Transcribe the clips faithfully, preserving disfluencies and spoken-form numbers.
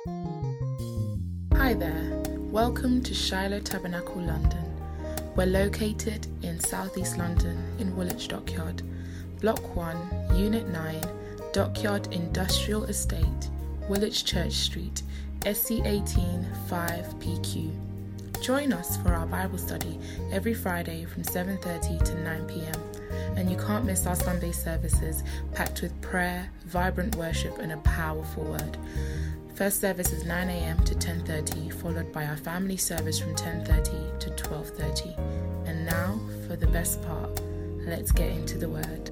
Hi there, welcome to Shiloh Tabernacle London. We're located in Southeast London in Woolwich Dockyard, Block one, Unit nine, Dockyard Industrial Estate, Woolwich Church Street, S C eighteen five P Q. Join us for our Bible study every Friday from seven thirty to nine p m and you can't miss our Sunday services packed with prayer, vibrant worship and a powerful word. First service is nine a m to ten thirty, followed by our family service from ten thirty to twelve thirty. And now, for the best part, let's get into the word.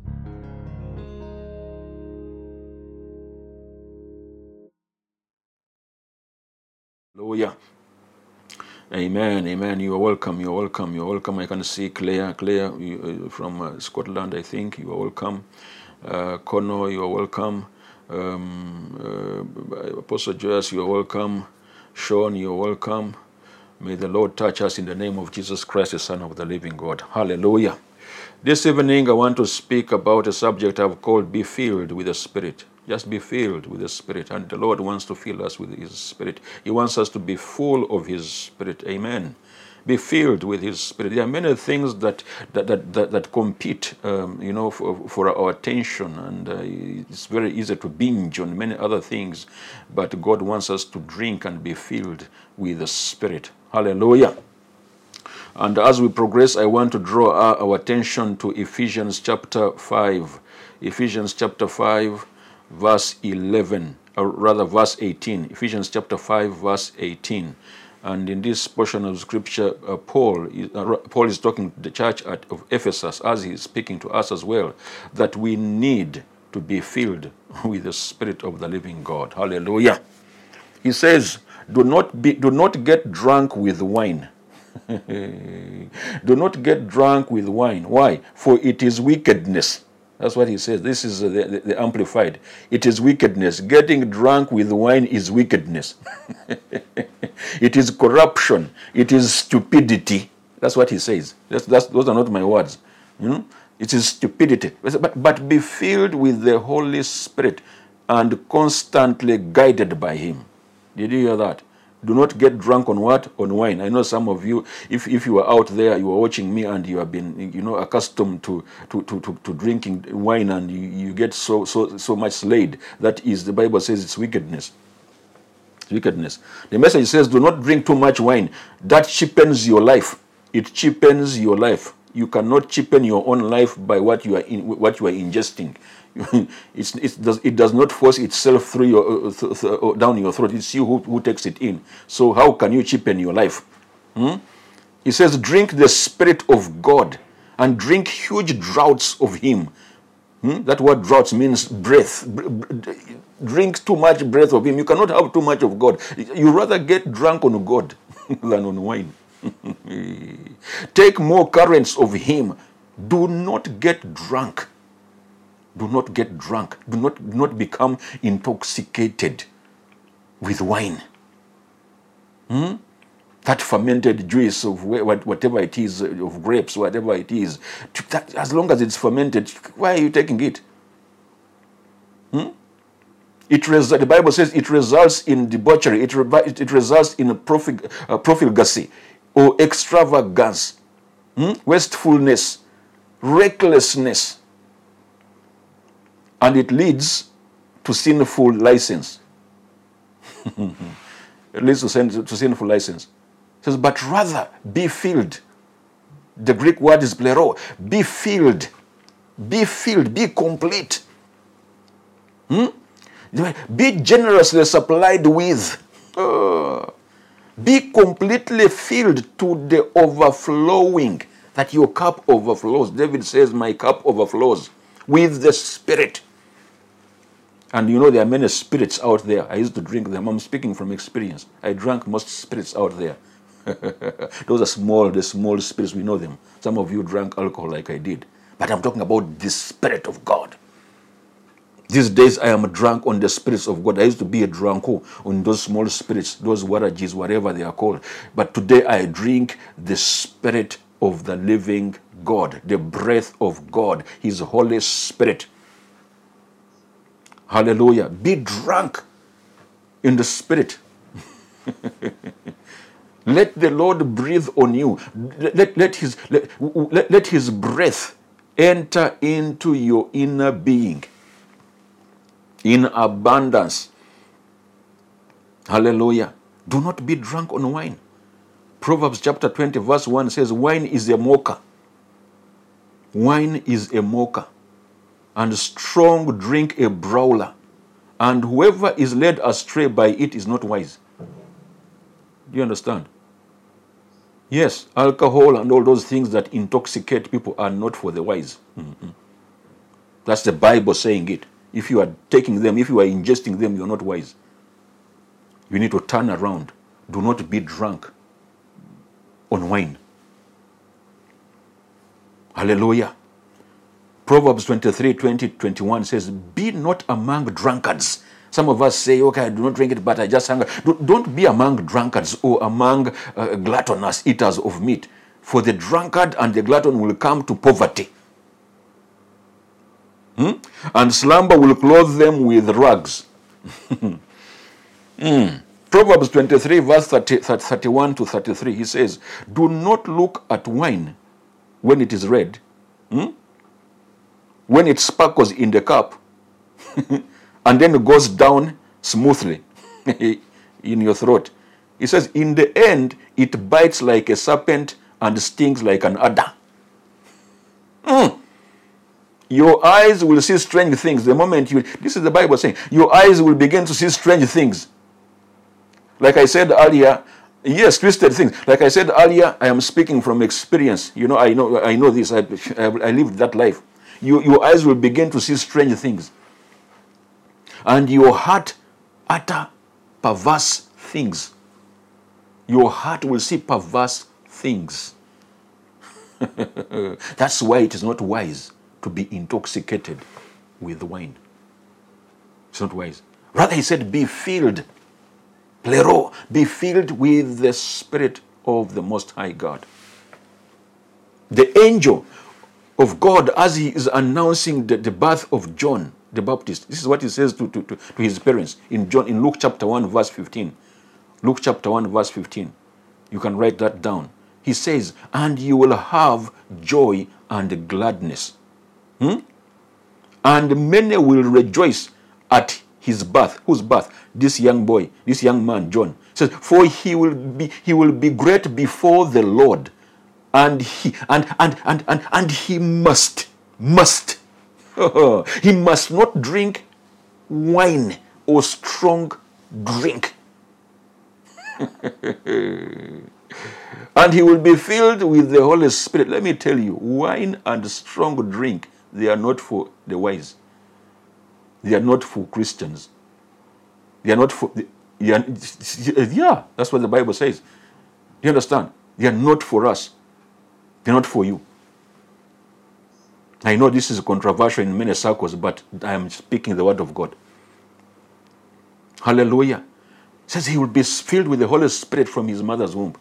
Hallelujah. Amen, amen. You are welcome, you are welcome, you are welcome. I can see Claire, Claire you, uh, from uh, Scotland, I think. You are welcome. Uh, Connor, you are welcome. Um, uh, Apostle Joyce, you are welcome. Sean, you are welcome. May the Lord touch us in the name of Jesus Christ, the Son of the living God. Hallelujah. This evening, I want to speak about a subject I've called Be Filled with the Spirit. Just be filled with the Spirit. And the Lord wants to fill us with His Spirit. He wants us to be full of His Spirit. Amen. Be filled with His Spirit. There are many things that that that, that, that compete, um, you know, for, for our attention, and uh, it's very easy to binge on many other things. But God wants us to drink and be filled with the Spirit. Hallelujah. And as we progress, I want to draw our, our attention to Ephesians chapter five. Ephesians chapter five, verse eleven, or rather verse eighteen. Ephesians chapter five, verse eighteen. And in this portion of scripture, uh, Paul, is, uh, Paul is talking to the church at, of Ephesus, as he is speaking to us as well, that we need to be filled with the Spirit of the living God. Hallelujah. He says, do not be, do not get drunk with wine. Do not get drunk with wine. Why? For it is wickedness. That's what he says. This is the, the, the Amplified. It is wickedness. Getting drunk with wine is wickedness. It is corruption. It is stupidity. That's what he says. That's, that's, those are not my words. You know? It is stupidity. But, but be filled with the Holy Spirit and constantly guided by Him. Did you hear that? Do not get drunk on what? On wine. I know some of you, if, if you are out there, you are watching me and you have been, you know, accustomed to to, to, to, to drinking wine, and you, you get so so so much slayed. That is, the Bible says it's wickedness. It's wickedness. The message says, do not drink too much wine. That cheapens your life. It cheapens your life. You cannot cheapen your own life by what you are in, what you are ingesting. it's, it, does, it does not force itself through your, uh, th- th- uh, down your throat. It's you who, who takes it in. So how can you cheapen your life? Hmm? He says, drink the Spirit of God and drink huge draughts of Him. Hmm? That word draughts means breath. Drink too much breath of Him. You cannot have too much of God. You rather get drunk on God than on wine. Take more currents of Him. Do not get drunk. Do not get drunk. Do not, do not become intoxicated with wine. Hmm? That fermented juice of whatever it is, of grapes, whatever it is. That, as long as it's fermented, why are you taking it? Hmm? It res- the Bible says it results in debauchery. It, re- it results in a profig- uh, profligacy or extravagance, hmm? wastefulness, recklessness. And it leads to sinful license. It leads to, sin, to sinful license. It says, but rather be filled. The Greek word is plero. Be filled. Be filled. Be complete. Hmm? Be generously supplied with. Uh, be completely filled to the overflowing. That your cup overflows. David says, my cup overflows with the Spirit. And you know, there are many spirits out there. I used to drink them. I'm speaking from experience. I drank most spirits out there. Those are small, the small spirits, we know them. Some of you drank alcohol like I did. But I'm talking about the Spirit of God. These days I am drunk on the spirits of God. I used to be a drunko on those small spirits, those warajis, whatever they are called. But today I drink the Spirit of the living God, the breath of God, His Holy Spirit. Hallelujah. Be drunk in the spirit. Let the Lord breathe on you. Let, let, let, his, let, let, let his breath enter into your inner being in abundance. Hallelujah. Do not be drunk on wine. Proverbs chapter twenty verse one says, wine is a mocker. Wine is a mocker, and strong drink a brawler. And whoever is led astray by it is not wise. Do you understand? Yes, alcohol and all those things that intoxicate people are not for the wise. Mm-hmm. That's the Bible saying it. If you are taking them, if you are ingesting them, you're not wise. You need to turn around. Do not be drunk on wine. Hallelujah. Proverbs twenty-three, twenty, twenty-one says, be not among drunkards. Some of us say, okay, I do not drink it, but I just hunger. Don't be among drunkards or among uh, gluttonous eaters of meat. For the drunkard and the glutton will come to poverty. Hmm? And slumber will clothe them with rags. mm. Proverbs twenty-three, verse thirty, thirty-one to thirty-three, he says, do not look at wine when it is red, hmm? when it sparkles in the cup, and then it goes down smoothly in your throat. He says, in the end, it bites like a serpent and stings like an adder. Mm. Your eyes will see strange things. The moment you, this is the Bible saying, your eyes will begin to see strange things. Like I said earlier, yes, twisted things. Like I said earlier, I am speaking from experience. You know, I know, I know this. I, I lived that life. You, your eyes will begin to see strange things. And your heart utter perverse things. Your heart will see perverse things. That's why it is not wise to be intoxicated with wine. It's not wise. Rather, he said, be filled, plero, be filled with the Spirit of the Most High God. The angel of God, as he is announcing the, the birth of John the Baptist, this is what he says to, to, to, to his parents in John, in Luke chapter one, verse fifteen. Luke chapter one, verse fifteen. You can write that down. He says, and you will have joy and gladness. Hmm? And many will rejoice at his birth. Whose birth? This young boy, this young man, John. Says, for he will be he will be great before the Lord. And he and and and and, and he must, must. he must not drink wine or strong drink. And he will be filled with the Holy Spirit. Let me tell you, wine and strong drink, they are not for the wise. They are not for Christians. They are not for... They are, yeah, that's what the Bible says. Do you understand? They are not for us. They are not for you. I know this is controversial in many circles, but I am speaking the word of God. Hallelujah. It says he will be filled with the Holy Spirit from his mother's womb.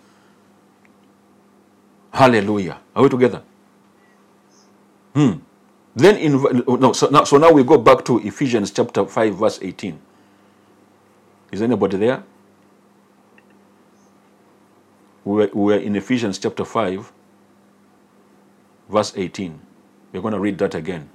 Hallelujah. Are we together? Hmm. Then in no, so now, so now we go back to Ephesians chapter five, verse eighteen. Is anybody there? We're, we're in Ephesians chapter five, verse eighteen. We're going to read that again.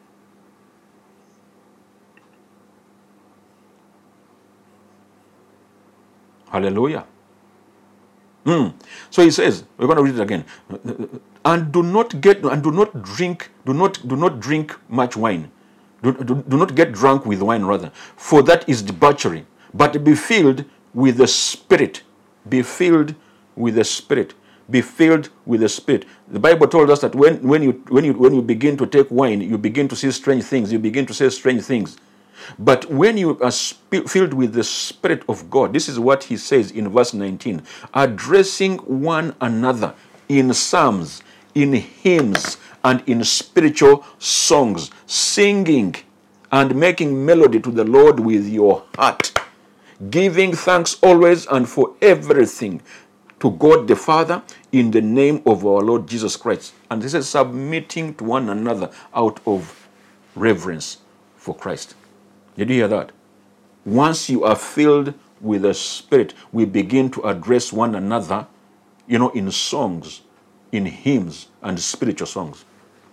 Hallelujah. Mm. So he says, we're going to read it again. And do not get and do not drink, do not do not drink much wine. Do, do, do not get drunk with wine, rather, for that is debauchery. But be filled with the Spirit. Be filled with the Spirit. Be filled with the Spirit. The Bible told us that when, when you when you when you begin to take wine, you begin to see strange things. You begin to say strange things. But when you are sp- filled with the Spirit of God, this is what he says in verse nineteen, addressing one another in psalms, in hymns, and in spiritual songs, singing and making melody to the Lord with your heart, giving thanks always and for everything to God the Father in the name of our Lord Jesus Christ. And this is submitting to one another out of reverence for Christ. Did you hear that? Once you are filled with the Spirit, we begin to address one another, you know, in songs, in hymns, and spiritual songs.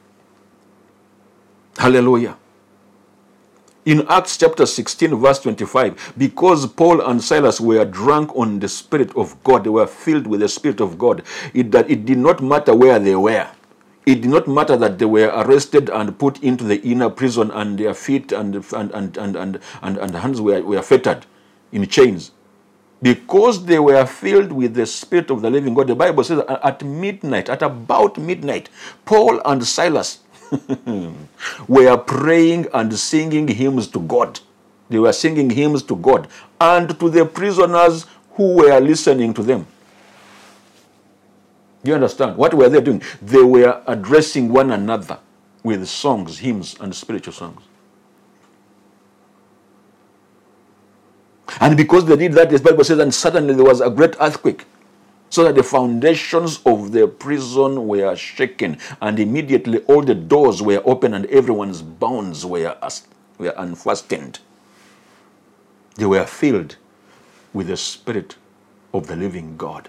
Hallelujah. In Acts chapter sixteen, verse twenty-five, because Paul and Silas were drunk on the Spirit of God, they were filled with the Spirit of God, it, that it did not matter where they were. It did not matter that they were arrested and put into the inner prison and their feet and, and, and, and, and, and, and hands were, were fettered in chains. Because they were filled with the Spirit of the living God, the Bible says at midnight, at about midnight, Paul and Silas were praying and singing hymns to God. They were singing hymns to God and to the prisoners who were listening to them. Do you understand? What were they doing? They were addressing one another with songs, hymns, and spiritual songs. And because they did that, the Bible says, and suddenly there was a great earthquake, so that the foundations of the prison were shaken, and immediately all the doors were open and everyone's bonds were, were unfastened. They were filled with the Spirit of the living God.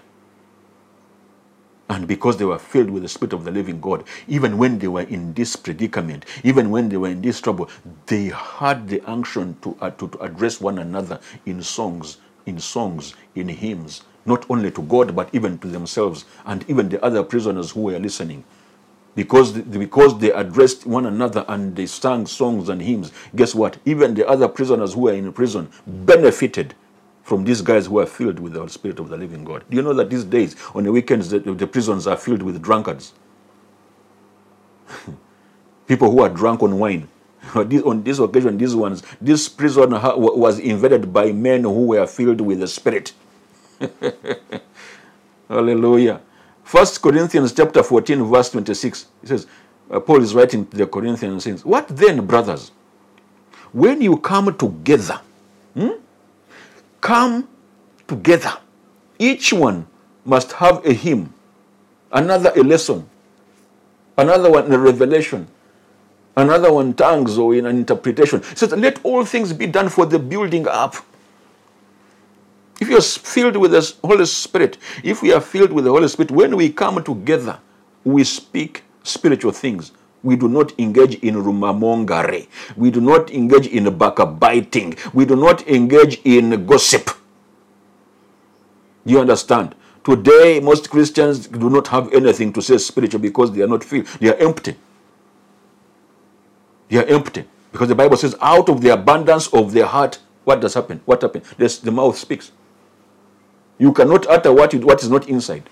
And because they were filled with the Spirit of the living God, even when they were in this predicament, even when they were in this trouble, they had the unction to, uh, to, to address one another in songs, in songs, in hymns, not only to God, but even to themselves and even the other prisoners who were listening. Because, because they addressed one another and they sang songs and hymns, guess what? Even the other prisoners who were in prison benefited from these guys who are filled with the Spirit of the living God. Do you know that these days, on the weekends, the, the prisons are filled with drunkards? People who are drunk on wine. On this occasion, these ones, this prison was invaded by men who were filled with the Spirit. Hallelujah. First Corinthians chapter fourteen, verse twenty-six. It says, uh, Paul is writing to the Corinthians and says, what then, brothers? When you come together, hmm? come together. Each one must have a hymn, another a lesson, another one a revelation, another one tongues or in an interpretation. It says, let all things be done for the building up. If you're filled with the Holy Spirit, if we are filled with the Holy Spirit, when we come together, we speak spiritual things. We do not engage in rumormongery. We do not engage in backbiting. We do not engage in gossip. Do you understand? Today, most Christians do not have anything to say spiritual because they are not filled. They are empty. They are empty. Because the Bible says, out of the abundance of their heart, what does happen? What happens? This, the mouth speaks. You cannot utter what, you, what is not inside.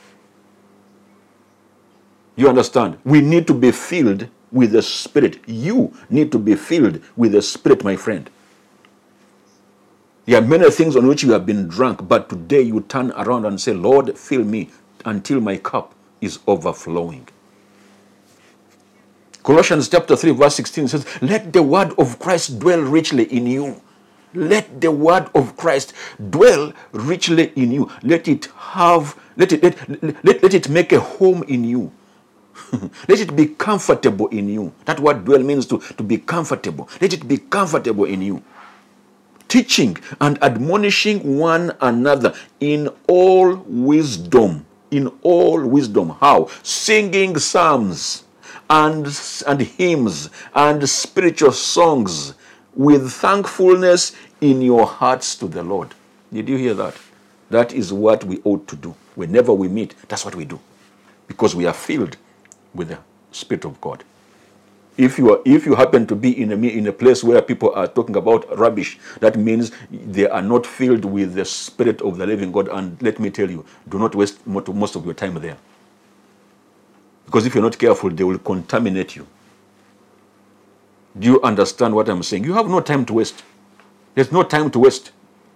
You understand? We need to be filled with the Spirit. You need to be filled with the Spirit, my friend. There are many things on which you have been drunk, but today you turn around and say, Lord, fill me until my cup is overflowing. Colossians chapter three, verse sixteen says, let the word of Christ dwell richly in you. Let the word of Christ dwell richly in you. Let it have, let it, let, let, let it make a home in you. Let it be comfortable in you. That word dwell means to, to be comfortable. Let it be comfortable in you. Teaching and admonishing one another in all wisdom. In all wisdom. How? Singing psalms and, and hymns and spiritual songs with thankfulness in your hearts to the Lord. Did you hear that? That is what we ought to do. Whenever we meet, that's what we do. Because we are filled with the Spirit of God. If you are, if you happen to be in a in a place where people are talking about rubbish, that means they are not filled with the Spirit of the living God. And let me tell you, do not waste most of your time there. Because if you're not careful, they will contaminate you. Do you understand what I'm saying? You have no time to waste. There's no time to waste.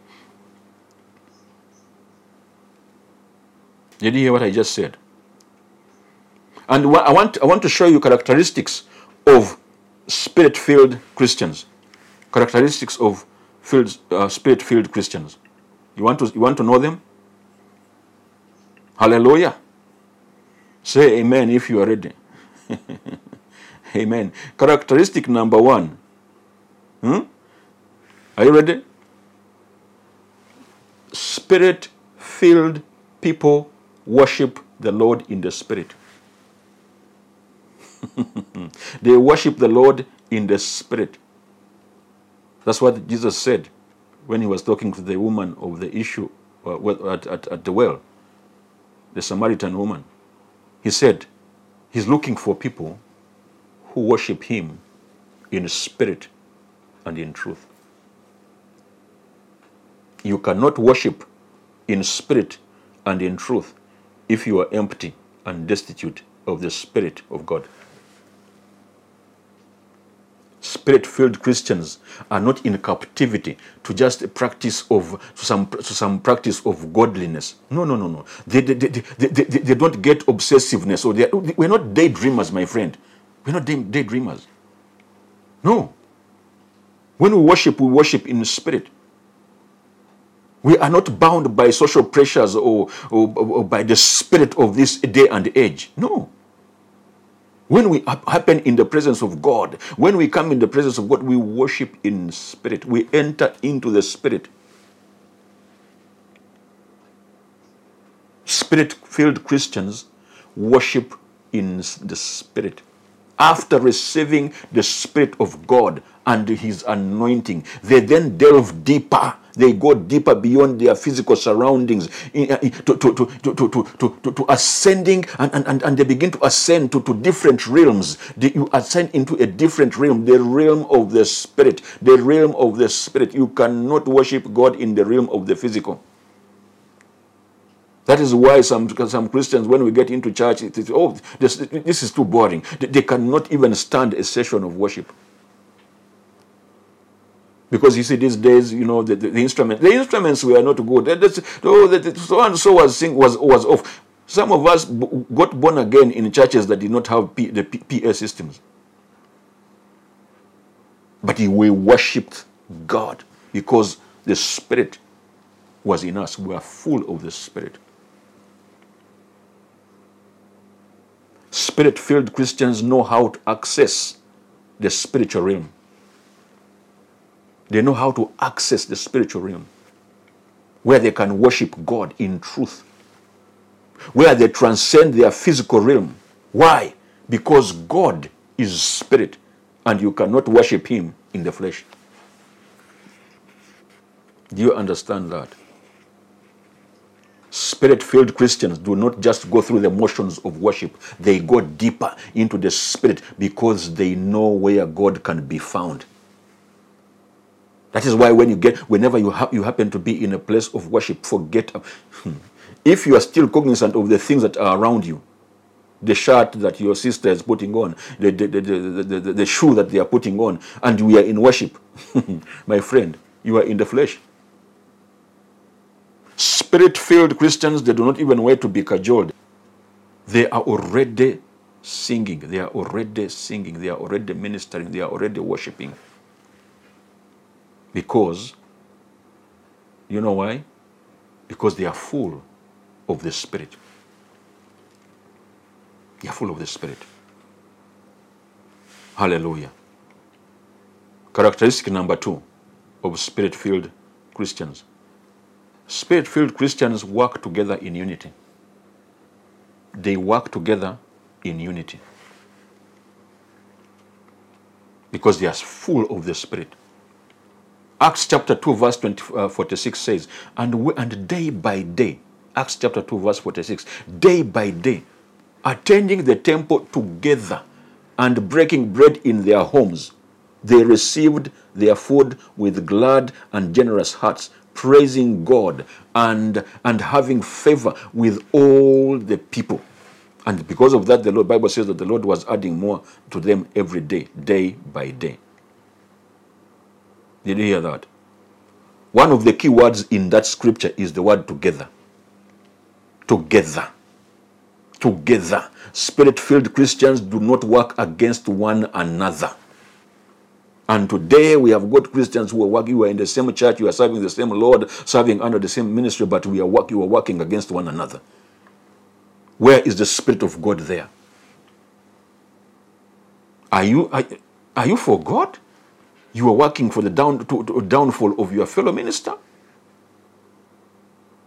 Did you hear what I just said? And I want, I want to show you characteristics of Spirit-filled Christians. Characteristics of filled, uh, Spirit-filled Christians. You want to, you want to know them? Hallelujah. Say amen if you are ready. Amen. Characteristic number one. Hmm? Are you ready? Spirit-filled people worship the Lord in the Spirit. They worship the Lord in the Spirit. That's what Jesus said when he was talking to the woman of the issue uh, at, at, at the well, the Samaritan woman. He said he's looking for people who worship him in spirit and in truth. You cannot worship in spirit and in truth if you are empty and destitute of the Spirit of God. Spirit-filled Christians are not in captivity to just a practice of to some to some practice of godliness. No, no, no, no. They they, they, they, they, they don't get obsessiveness, or they are, we're not daydreamers, my friend. We're not day, daydreamers. No. When we worship, we worship in the Spirit. We are not bound by social pressures or, or, or by the spirit of this day and age. No. When we happen in the presence of God, when we come in the presence of God, we worship in spirit. We enter into the Spirit. Spirit-filled Christians worship in the Spirit. After receiving the Spirit of God and His anointing, they then delve deeper. They go deeper beyond their physical surroundings to, to, to, to, to, to, to, to ascending, and, and, and they begin to ascend to, to different realms. They, you ascend into a different realm, the realm of the Spirit. The realm of the Spirit. You cannot worship God in the realm of the physical. That is why some, some Christians, when we get into church, it is, oh, this, this is too boring. They cannot even stand a session of worship. Because you see, these days, you know, the, the, the instruments, the instruments were not good. That's, oh, the, so and so was sing, was was off. Some of us b- got born again in churches that did not have P, the P, PA systems. But we worshipped God because the Spirit was in us. We are full of the Spirit. Spirit-filled Christians know how to access the spiritual realm. They know how to access the spiritual realm, where they can worship God in truth, where they transcend their physical realm. Why? Because God is Spirit, and you cannot worship Him in the flesh. Do you understand that? Spirit-filled Christians do not just go through the motions of worship. They go deeper into the Spirit because they know where God can be found. That is why when you get, whenever you, ha- you happen to be in a place of worship, forget. If you are still cognizant of the things that are around you, the shirt that your sister is putting on, the, the, the, the, the, the, the shoe that they are putting on, and we are in worship, my friend, you are in the flesh. Spirit-filled Christians, they do not even wait to be cajoled. They are already singing. They are already singing. They are already ministering. They are already worshiping. Because, you know why? Because they are full of the Spirit. They are full of the Spirit. Hallelujah. Characteristic number two of Spirit-filled Christians. Spirit-filled Christians work together in unity. They work together in unity. Because they are full of the Spirit. Acts chapter two verse twenty, uh, forty-six says, and, we, and day by day, Acts chapter two verse forty-six, day by day, attending the temple together and breaking bread in their homes, they received their food with glad and generous hearts, praising God and, and having favor with all the people. And because of that, the Lord, Bible says that the Lord was adding more to them every day, day by day. Did you hear that? One of the key words in that scripture is the word together. Together. Together. Spirit-filled Christians do not work against one another. And today we have got Christians who are working, you are in the same church, you are serving the same Lord, serving under the same ministry, but we are work, you are working against one another. Where is the Spirit of God there? Are you, are, are you for God? You are working for the down, to, to, downfall of your fellow minister?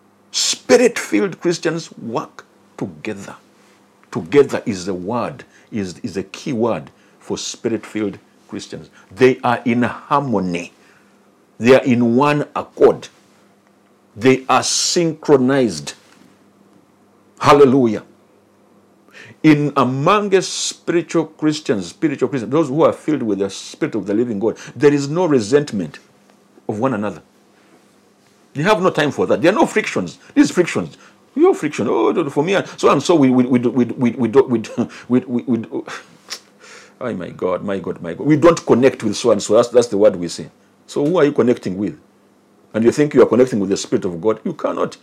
Spirit-filled Christians work together. Together is the word, is, is a key word for Spirit-filled Christians. They are in harmony. They are in one accord. They are synchronized. Hallelujah. In among us spiritual Christians, spiritual Christians, those who are filled with the Spirit of the living God, there is no resentment of one another. They have no time for that. There are no frictions. These frictions, no friction. Oh, for me, so and so we we we we we we don't we we we. we, we oh my God, my God, my God. We don't connect with so and so. That's that's the word we say. So who are you connecting with? And you think you are connecting with the Spirit of God? You cannot.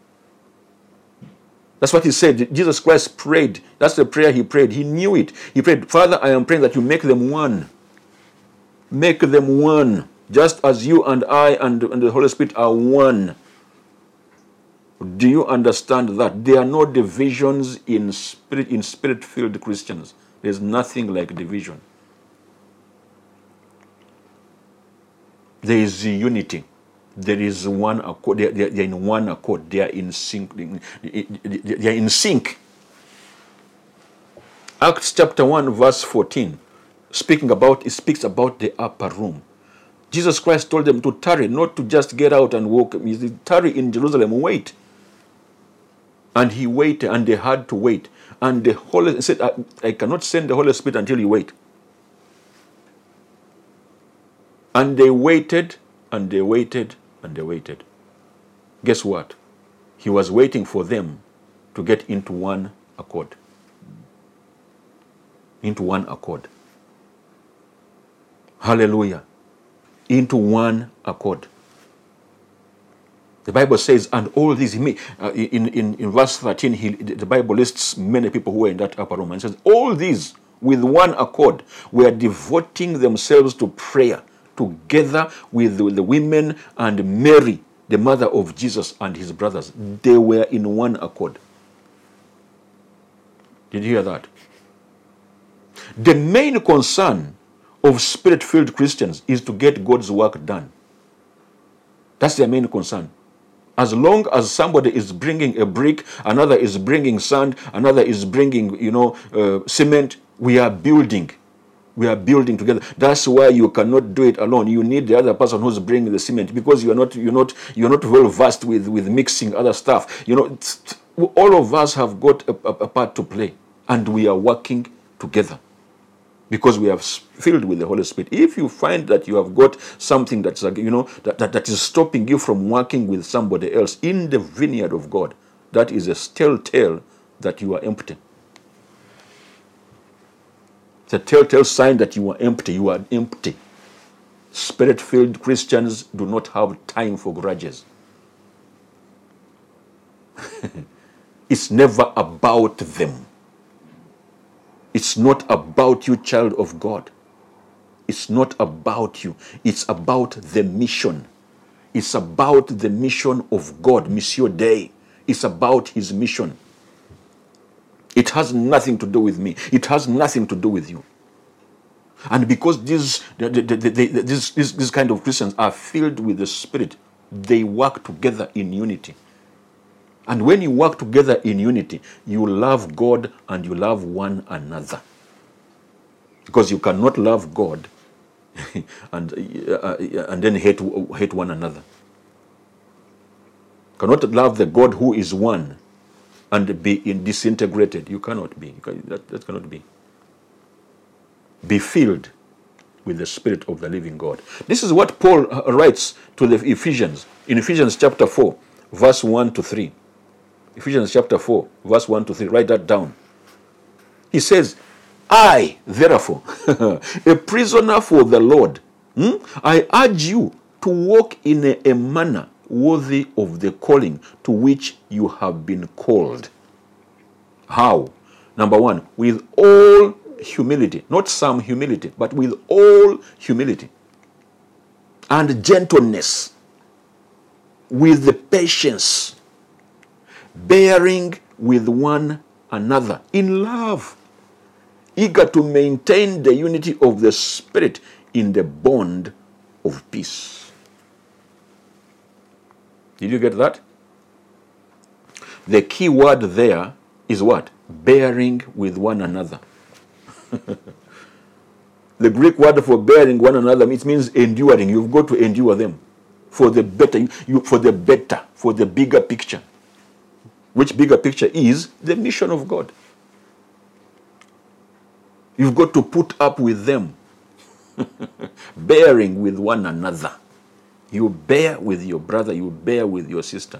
That's what he said. Jesus Christ prayed. That's the prayer he prayed. He knew it. He prayed, Father, I am praying that you make them one. Make them one. Just as you and I and, and the Holy Spirit are one. Do you understand that? There are no divisions in spirit in spirit-filled Christians. There's nothing like division. There is unity. There is one accord. They are, they are in one accord. They are in sync. They are in sync. Acts chapter one, verse fourteen, speaking about it speaks about the upper room. Jesus Christ told them to tarry, not to just get out and walk. He said, tarry in Jerusalem, wait. And he waited, and they had to wait. And the Holy said, I, I cannot send the Holy Spirit until you wait. And they waited, and they waited, and they waited. Guess what? He was waiting for them to get into one accord. Into one accord. Hallelujah. Into one accord. The Bible says, and all these, in, in, in verse thirteen, he, the Bible lists many people who were in that upper room, and says, all these with one accord were devoting themselves to prayer, together with the women and Mary, the mother of Jesus, and his brothers. They were in one accord. Did you hear that? The main concern of Spirit-filled Christians is to get God's work done. That's their main concern. As long as somebody is bringing a brick, another is bringing sand, another is bringing, you know, uh, cement, we are building. We are building together. That's why you cannot do it alone. You need the other person who's bringing the cement, because you are not, you're not, you're not well versed with with mixing other stuff. You know, all of us have got a, a, a part to play, and we are working together because we are filled with the Holy Spirit. If you find that you have got something that's, you know, that, that, that is stopping you from working with somebody else in the vineyard of God, that is a telltale that you are empty. It's a telltale sign that you are empty. You are empty. Spirit-filled Christians do not have time for grudges. It's never about them. It's not about you, child of God. It's not about you. It's about the mission. It's about the mission of God, Missio Dei. It's about his mission. It has nothing to do with me. It has nothing to do with you. And because these, the, the, the, the, these, these, these kind of Christians are filled with the Spirit, they work together in unity. And when you work together in unity, you love God and you love one another. Because you cannot love God and, uh, and then hate, hate one another. You cannot love the God who is one and be in disintegrated. You cannot be. You can, that, that cannot be. Be filled with the Spirit of the living God. This is what Paul writes to the Ephesians in Ephesians chapter four, verse one to three. Ephesians chapter four, verse one to three. Write that down. He says, I, therefore, a prisoner for the Lord, hmm, I urge you to walk in a, a manner worthy of the calling to which you have been called. How? Number one, with all humility, not some humility, but with all humility and gentleness, with the patience, bearing with one another in love, eager to maintain the unity of the Spirit in the bond of peace. Did you get that? The key word there is what? Bearing with one another. The Greek word for bearing one another, it means enduring. You've got to endure them for the better, you, for the better, for the bigger picture. Which bigger picture is the mission of God. You've got to put up with them. Bearing with one another. You bear with your brother, you bear with your sister.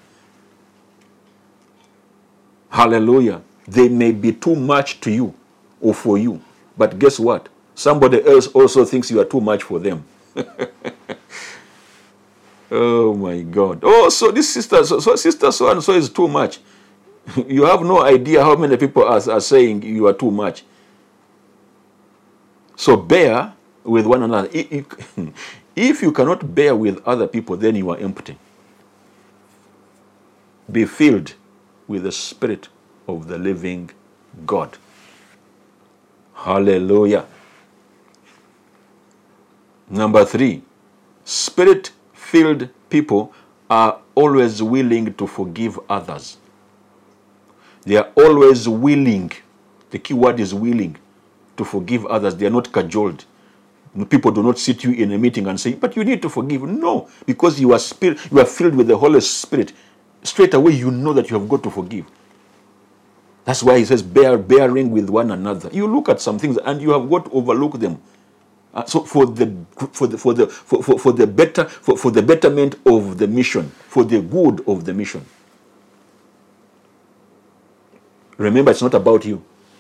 Hallelujah. They may be too much to you or for you. But guess what? Somebody else also thinks you are too much for them. Oh my God. Oh, so this sister, so, so sister so and so is too much. You have no idea how many people are, are saying you are too much. So bear with one another. If you cannot bear with other people, then you are empty. Be filled with the Spirit of the living God. Hallelujah. Number three, Spirit-filled people are always willing to forgive others. They are always willing, the key word is willing, to forgive others. They are not cajoled. People do not sit you in a meeting and say, but you need to forgive. No, because you are spirit, you are filled with the Holy Spirit. Straight away you know that you have got to forgive. That's why he says, bear, bearing with one another. You look at some things and you have got to overlook them. Uh, so for the for the for the for, for, for the better for, for the betterment of the mission, for the good of the mission. Remember, it's not about you.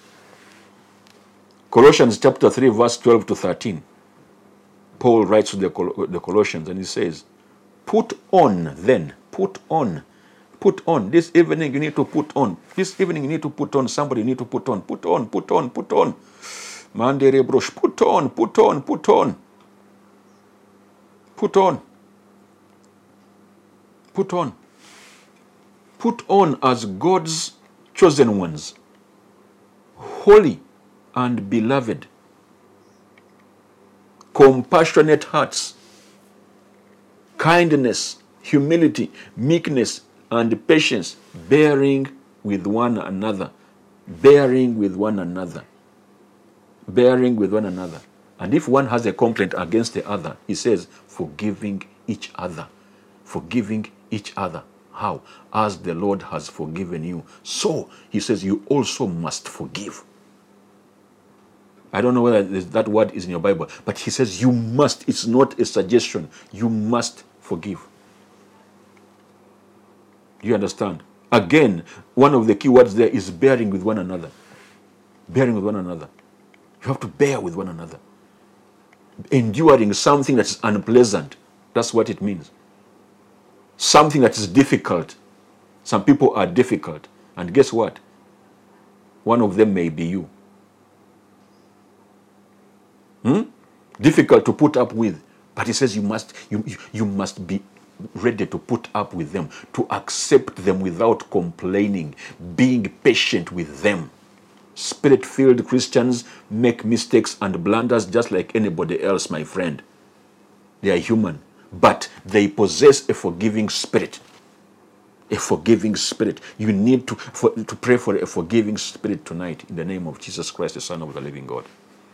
Colossians chapter three, verse twelve to thirteen. Paul writes to the, Col- the Colossians and he says, put on then, put on, put on. This evening you need to put on. This evening you need to put on. Somebody you need to put on. Put on, put on, put on. Mandere brosh, put on, put on, put on. Put on. Put on. Put on as God's chosen ones, holy and beloved, compassionate hearts, kindness, humility, meekness, and patience, bearing with one another, bearing with one another, bearing with one another. And if one has a complaint against the other, he says, forgiving each other, forgiving each other. How? As the Lord has forgiven you, so he says you also must forgive. I don't know whether that word is in your Bible, but he says you must. It's not a suggestion. You must forgive. Do you understand? Again, one of the key words there is bearing with one another. Bearing with one another. You have to bear with one another. Enduring something that is unpleasant. That's what it means. Something that is difficult. Some people are difficult. And guess what? One of them may be you. Hmm? Difficult to put up with. But he says you must, you, you, you must be ready to put up with them, to accept them without complaining, being patient with them. Spirit-filled Christians make mistakes and blunders just like anybody else, my friend. They are human, but they possess a forgiving spirit. A forgiving spirit. You need to, for, to pray for a forgiving spirit tonight in the name of Jesus Christ, the Son of the living God.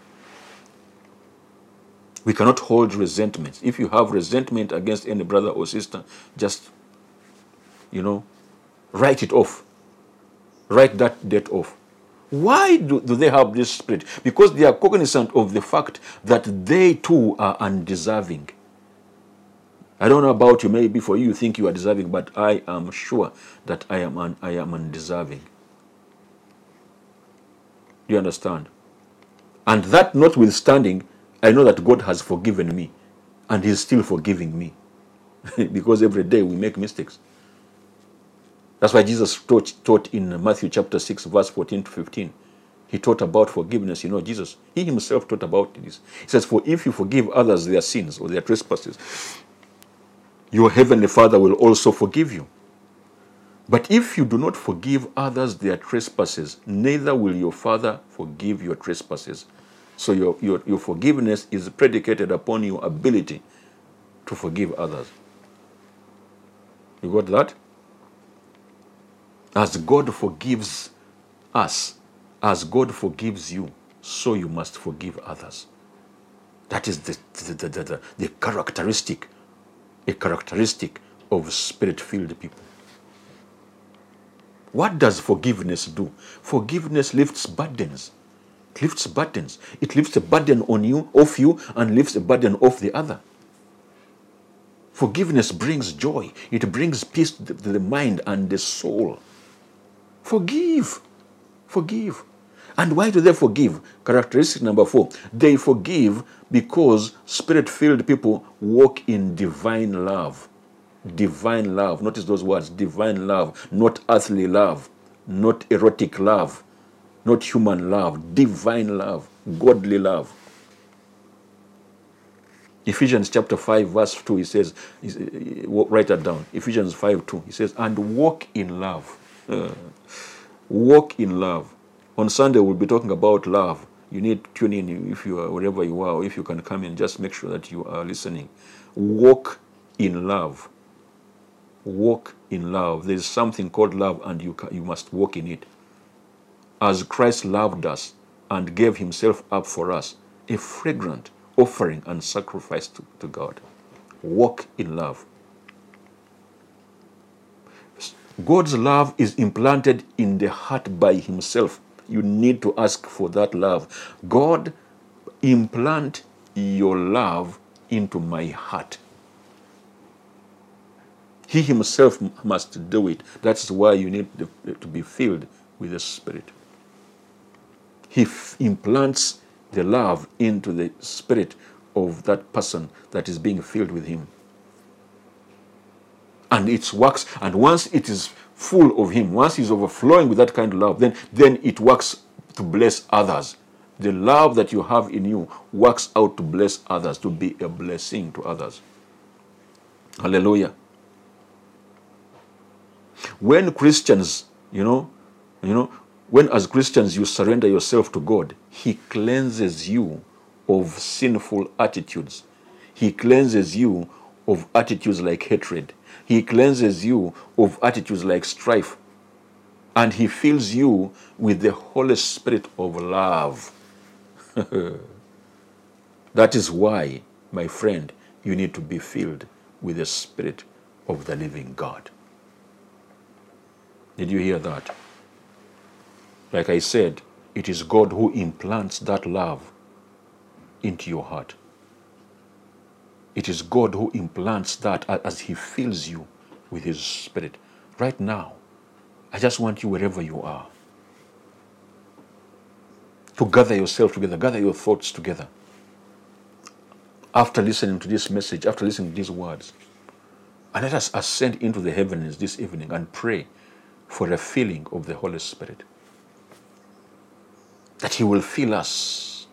We cannot hold resentment. If you have resentment against any brother or sister, just, you know, write it off. Write that debt off. Why do, do they have this spirit? Because they are cognizant of the fact that they too are undeserving. I don't know about you, maybe for you you think you are deserving, but I am sure that I am un, I am undeserving. Do you understand? And that notwithstanding, I know that God has forgiven me, and He's still forgiving me. Because every day we make mistakes. That's why Jesus taught, taught in Matthew chapter six, verse fourteen to fifteen. He taught about forgiveness. You know, Jesus, He Himself taught about this. He says, for if you forgive others their sins or their trespasses, your heavenly Father will also forgive you. But if you do not forgive others their trespasses, neither will your Father forgive your trespasses. So your, your, your forgiveness is predicated upon your ability to forgive others. You got that? As God forgives us, as God forgives you, so you must forgive others. That is the, the, the, the, the characteristic, a characteristic of spirit-filled people. What does forgiveness do? Forgiveness lifts burdens. It lifts burdens. It lifts a burden on you, off you, and lifts a burden off the other. Forgiveness brings joy. It brings peace to the mind and the soul. Forgive. Forgive. And why do they forgive? Characteristic number four. They forgive because spirit-filled people walk in divine love. Divine love. Notice those words. Divine love. Not earthly love. Not erotic love. Not human love. Divine love. Godly love. Ephesians chapter five verse two, he says, write that down. Ephesians five two, he says, and walk in love. Uh, walk in love. On Sunday, we'll be talking about love. You need to tune in if you are wherever you are, or if you can come in, just make sure that you are listening. Walk in love. Walk in love. There's something called love, and you, you must walk in it. As Christ loved us and gave himself up for us, a fragrant offering and sacrifice to, to God. Walk in love. God's love is implanted in the heart by himself. You need to ask for that love. God, implant your love into my heart. He himself must do it. That's why you need to be filled with the Spirit. He f- implants the love into the spirit of that person that is being filled with him. And it works, and once it is full of him, once he's overflowing with that kind of love, then, then it works to bless others. The love that you have in you works out to bless others, to be a blessing to others. Hallelujah. When Christians, you know, you know, when as Christians you surrender yourself to God, he cleanses you of sinful attitudes. He cleanses you of attitudes like hatred. He cleanses you of attitudes like strife. And he fills you with the Holy Spirit of love. That is why, my friend, you need to be filled with the Spirit of the living God. Did you hear that? Like I said, it is God who implants that love into your heart. It is God who implants that as he fills you with his Spirit. Right now, I just want you, wherever you are, to gather yourself together, gather your thoughts together. After listening to this message, after listening to these words, and let us ascend into the heavens this evening and pray for a filling of the Holy Spirit. That he will fill us.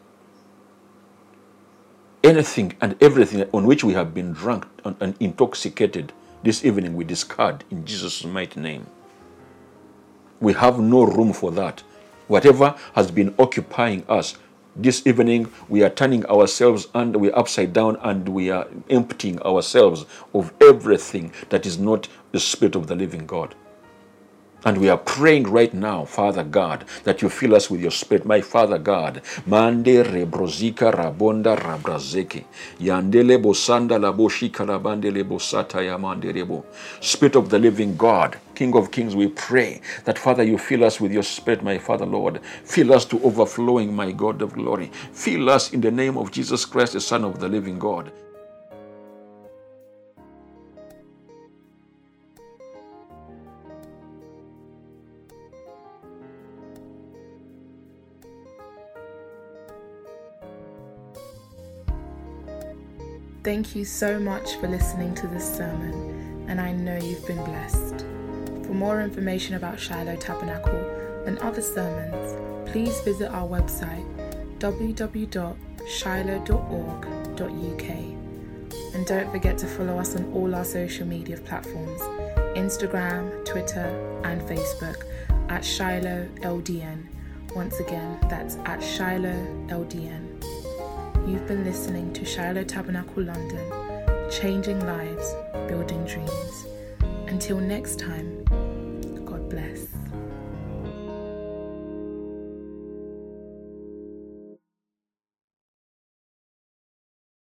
Anything and everything on which we have been drunk and intoxicated this evening, we discard in Jesus' mighty name. We have no room for that. Whatever has been occupying us, this evening we are turning ourselves and we're upside down and we are emptying ourselves of everything that is not the Spirit of the living God. And we are praying right now, Father God, that you fill us with your Spirit. My Father God, Mande rebrozika rabonda rabrazeke. Yandele bosanda laboshika labandele bosata yamande rebo. Spirit of the living God, King of Kings, we pray that, Father, you fill us with your Spirit, my Father, Lord. Fill us to overflowing, my God of glory. Fill us in the name of Jesus Christ, the Son of the living God. Thank you so much for listening to this sermon, and I know you've been blessed. For more information about Shiloh Tabernacle and other sermons, please visit our website w w w dot shiloh dot org dot u k. And don't forget to follow us on all our social media platforms, Instagram, Twitter and Facebook at Shiloh L D N. Once again, that's at Shiloh L D N. You've been listening to Shiloh Tabernacle London, changing lives, building dreams. Until next time, God bless.